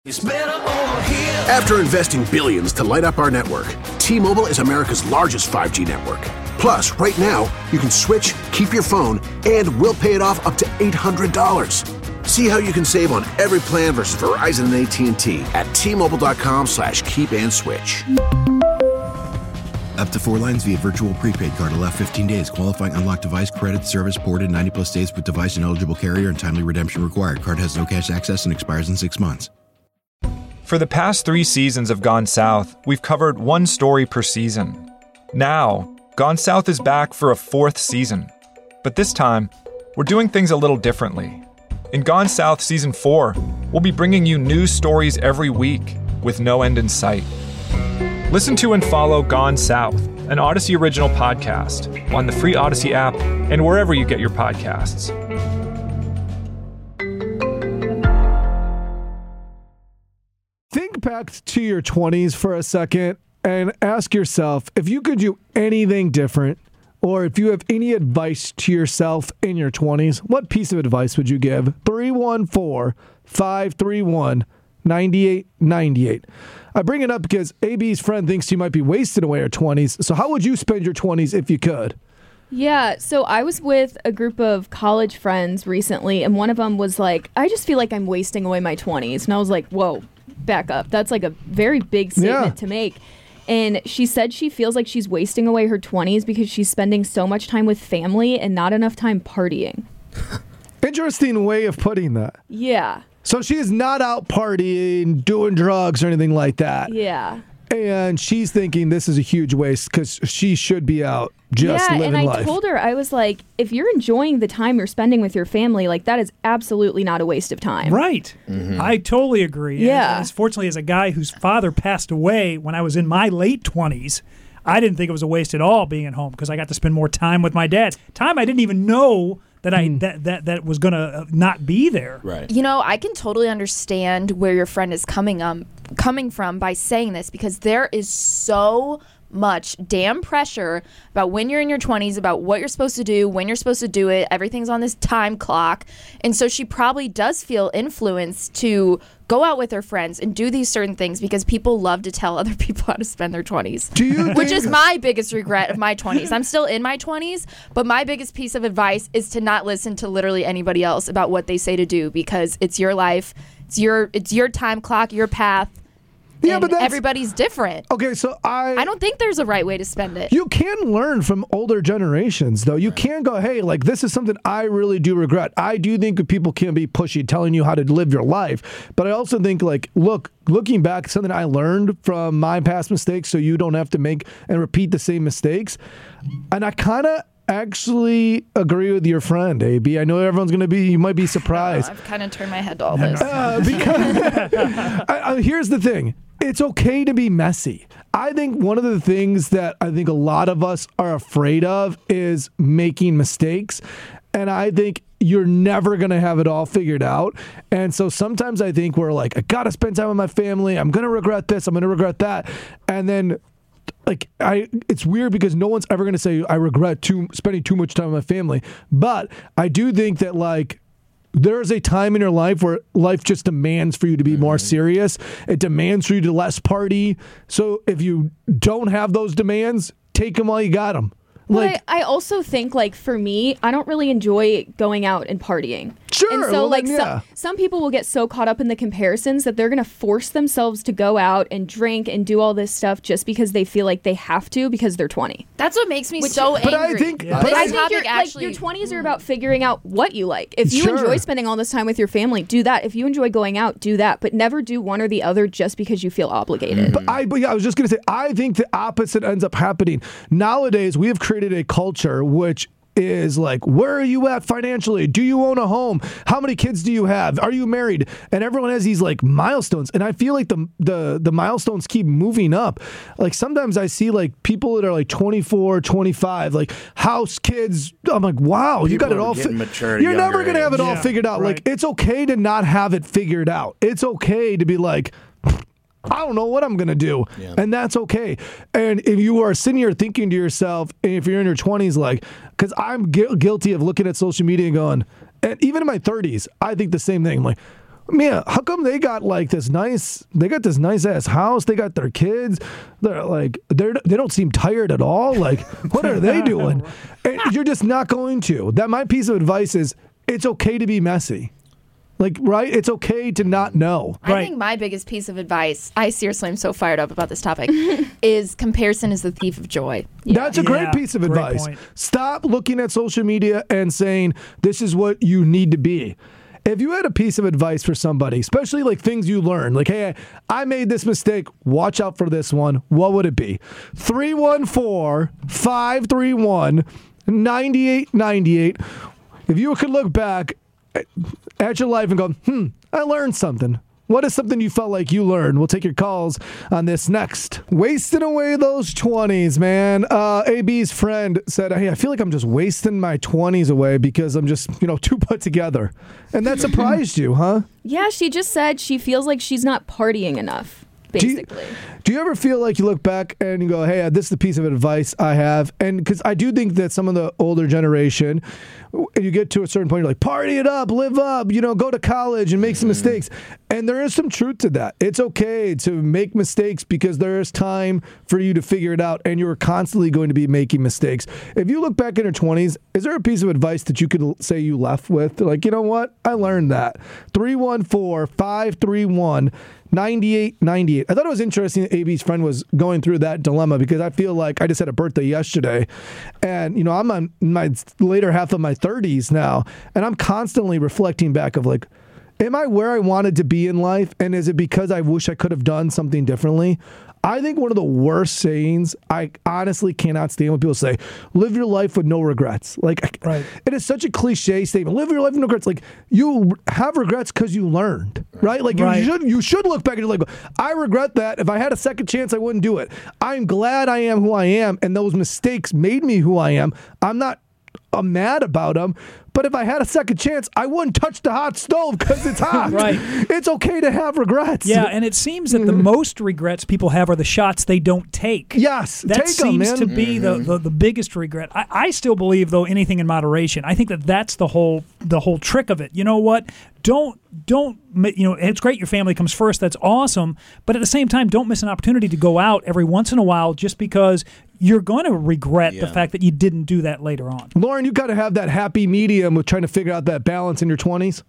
After investing billions to light up our network, T-Mobile is America's largest 5G network. Plus, right now, you can switch, keep your phone, and we'll pay it off up to $800. See how you can save on every plan versus Verizon and AT&T at T-Mobile.com/keep-and-switch. Up to 4 lines via virtual prepaid card. Allow 15 days. Qualifying unlocked device credit service ported 90-plus days with device and eligible carrier and timely redemption required. Card has no cash access and expires in 6 months. For the past 3 seasons of Gone South, we've covered one story per season. Now, Gone South is back for a 4th season. But this time, we're doing things a little differently. In Gone South Season 4, we'll be bringing you new stories every week with no end in sight. Listen to and follow Gone South, an Odyssey original podcast, on the free Odyssey app and wherever you get your podcasts. Think back to your 20s for a second and ask yourself if you could do anything different, or if you have any advice to yourself in your 20s, what piece of advice would you give? 314-531-9898. I bring it up because AB's friend thinks you might be wasting away your 20s. So how would you spend your 20s if you could? Yeah, so I was with a group of college friends recently, and one of them was like, I just feel like I'm wasting away my 20s. And I was like, whoa, back up. That's like a very big statement to make. And she said she feels like she's wasting away her 20s because she's spending so much time with family and not enough time partying. Interesting way of putting that. Yeah. So she is not out partying, doing drugs or anything like that. Yeah. And she's thinking this is a huge waste because she should be out just living life. Yeah, and I told her, I was like, if you're enjoying the time you're spending with your family, like that is absolutely not a waste of time. Right. Mm-hmm. I totally agree. Yeah. And fortunately, as a guy whose father passed away when I was in my late 20s, I didn't think it was a waste at all being at home because I got to spend more time with my dad. Time I didn't even know that that was going to not be there. Right. You know, I can totally understand where your friend is coming from by saying this, because there is so much damn pressure about when you're in your 20s, about what you're supposed to do, when you're supposed to do it. Everything's on this time clock. And so she probably does feel influenced to go out with her friends and do these certain things because people love to tell other people how to spend their 20s. Which is my biggest regret of my 20s. I'm still in my 20s, but my biggest piece of advice is to not listen to literally anybody else about what they say to do, because it's your life, it's your time clock, your path. Yeah, but everybody's different. Okay, so I don't think there's a right way to spend it. You can learn from older generations, though. You can go, hey, like, this is something I really do regret. I do think people can be pushy, telling you how to live your life. But I also think, like, looking back, something I learned from my past mistakes so you don't have to make and repeat the same mistakes. And I kind of actually agree with your friend, AB. I know everyone's going to be, you might be surprised. I've kind of turned my head to all this. Because here's the thing. It's okay to be messy. I think one of the things that I think a lot of us are afraid of is making mistakes. And I think you're never going to have it all figured out. And so sometimes I think we're like, I got to spend time with my family. I'm going to regret this. I'm going to regret that. And then it's weird because no one's ever going to say I regret spending too much time with my family. But I do think that, like, there's a time in your life where life just demands for you to be more serious. It demands for you to less party. So if you don't have those demands, take them while you got them. But I also think, like, for me, I don't really enjoy going out and partying. Sure. And so, some people will get so caught up in the comparisons that they're going to force themselves to go out and drink and do all this stuff just because they feel like they have to because they're 20. That's what makes me so angry. But I think your 20s are about figuring out what you like. If you enjoy spending all this time with your family, do that. If you enjoy going out, do that. But never do one or the other just because you feel obligated. But I was just going to say, I think the opposite ends up happening. Nowadays, we have created a culture which is like, where are you at financially? Do you own a home? How many kids do you have? Are you married? And everyone has these like milestones. And I feel like the milestones keep moving up. Like sometimes I see like people that are like 24, 25, like house, kids. I'm like, wow, you got it all. You're never going to have it all figured out. Right. Like, it's okay to not have it figured out. It's okay to be like, I don't know what I'm going to do. Yeah. And that's okay. And if you are sitting here thinking to yourself, and if you're in your 20s, like, because I'm guilty of looking at social media and going, and even in my 30s, I think the same thing. I'm like, Mia, how come they got this nice ass house? They got their kids. They're they don't seem tired at all. Like, what are they doing? And you're just not going to. My piece of advice is it's okay to be messy. Right? It's okay to not know. I think my biggest piece of advice, I seriously am so fired up about this topic, is comparison is the thief of joy. Yeah. That's a great piece of advice. Point. Stop looking at social media and saying, this is what you need to be. If you had a piece of advice for somebody, especially things you learned, hey, I made this mistake, watch out for this one, what would it be? 314-531-9898. If you could look back at your life and go, I learned something. What is something you felt like you learned? We'll take your calls on this next. Wasting away those 20s, man. AB's friend said, hey, I feel like I'm just wasting my 20s away because I'm just, too put together. And that surprised you, huh? Yeah, she just said she feels like she's not partying enough, basically. Do you ever feel like you look back and you go, hey, this is the piece of advice I have? And because I do think that some of the older generation, you get to a certain point, you're like, party it up, live up, go to college and make some mistakes. And there is some truth to that. It's okay to make mistakes because there is time for you to figure it out, and you're constantly going to be making mistakes. If you look back in your 20s, is there a piece of advice that you could say you left with? Like, you know what? I learned that. 314-531-9898. I thought it was interesting that AB's friend was going through that dilemma because I feel like I just had a birthday yesterday, and I'm on my later half of my 30s now, and I'm constantly reflecting back of am I where I wanted to be in life, and is it because I wish I could have done something differently? I think one of the worst sayings, I honestly cannot stand when people say, live your life with no regrets. Right. It is such a cliche statement. Live your life with no regrets. You have regrets because you learned, right? You should look back and you're I regret that. If I had a second chance, I wouldn't do it. I'm glad I am who I am, and those mistakes made me who I am. I'm not mad about them. But if I had a second chance, I wouldn't touch the hot stove because it's hot. Right. It's okay to have regrets. Yeah, and it seems that the most regrets people have are the shots they don't take. Yes, that take them, seems to be the biggest regret. I still believe, though, anything in moderation. I think that's the whole trick of it. You know what? Don't it's great your family comes first. That's awesome. But at the same time, don't miss an opportunity to go out every once in a while just because you're going to regret the fact that you didn't do that later on. Lauren, you got to have that happy medium with trying to figure out that balance in your 20s.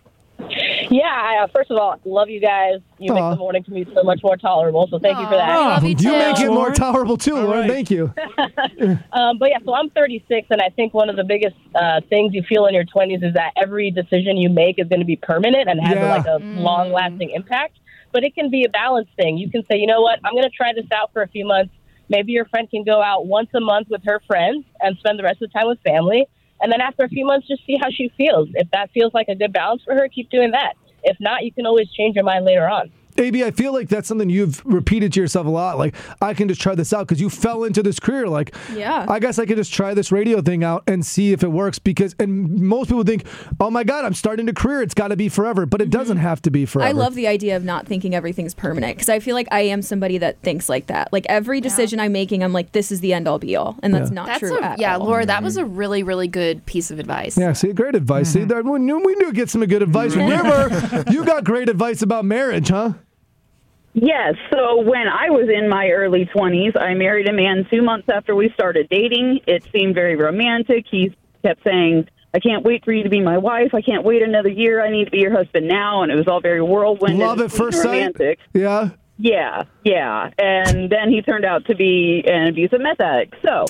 Yeah, first of all, love you guys. You make the morning commute so much more tolerable, so thank you for that. Love you too. You make it more tolerable too, Lauren. Right. Thank you. But yeah, so I'm 36, and I think one of the biggest things you feel in your 20s is that every decision you make is going to be permanent and has a long-lasting impact. But it can be a balance thing. You can say, you know what, I'm going to try this out for a few months. Maybe your friend can go out once a month with her friends and spend the rest of the time with family. And then after a few months, just see how she feels. If that feels like a good balance for her, keep doing that. If not, you can always change your mind later on. AB, I feel like that's something you've repeated to yourself a lot. I can just try this out because you fell into this career. I guess I could just try this radio thing out and see if it works and most people think, oh my God, I'm starting a career. It's got to be forever, but it doesn't have to be forever. I love the idea of not thinking everything's permanent because I feel like I am somebody that thinks like that. Every decision I'm making, I'm like, this is the end all be all. And that's not true at all. Laura, that was a really, really good piece of advice. Yeah, see, great advice. See, we knew get some good advice. Remember, you got great advice about marriage, huh? Yes. So when I was in my early 20s, I married a man 2 months after we started dating. It seemed very romantic. He kept saying, I can't wait for you to be my wife. I can't wait another year. I need to be your husband now. And it was all very whirlwind. Love at first sight. Yeah. Yeah. And then he turned out to be an abusive meth addict. So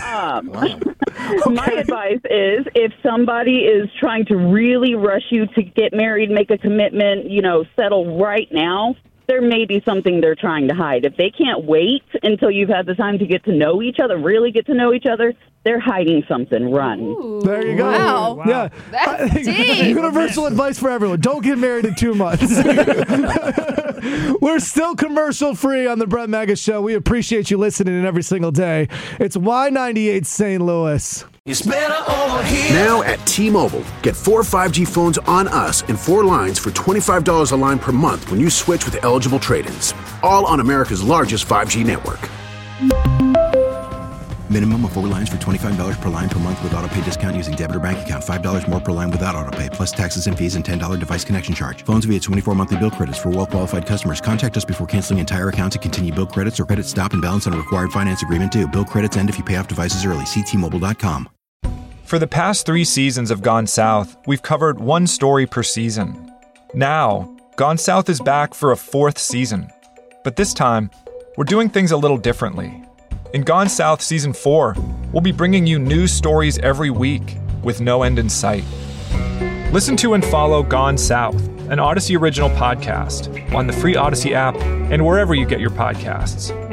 my advice is if somebody is trying to really rush you to get married, make a commitment, settle right now, there may be something they're trying to hide. If they can't wait until you've had the time to get to know each other, really get to know each other, they're hiding something. Run. Ooh, there you go. Wow. Yeah. That's deep. Universal advice for everyone. Don't get married in 2 months. We're still commercial free on the Brett Magas Show. We appreciate you listening in every single day. It's Y98 St. Louis. Now at T-Mobile, get 4 5G phones on us and 4 lines for $25 a line per month when you switch with eligible trade-ins. All on America's largest 5G network. Minimum of 4 lines for $25 per line per month with auto pay discount using debit or bank account. $5 more per line without auto pay, plus taxes and fees and $10 device connection charge. Phones via 24 monthly bill credits for well-qualified customers. Contact us before canceling entire account to continue bill credits or credit stop and balance on required finance agreement due. Bill credits end if you pay off devices early. See T-Mobile.com. For the past 3 seasons of Gone South, we've covered one story per season. Now, Gone South is back for a 4th season. But this time, we're doing things a little differently. In Gone South Season 4, we'll be bringing you new stories every week with no end in sight. Listen to and follow Gone South, an Odyssey original podcast, on the free Odyssey app and wherever you get your podcasts.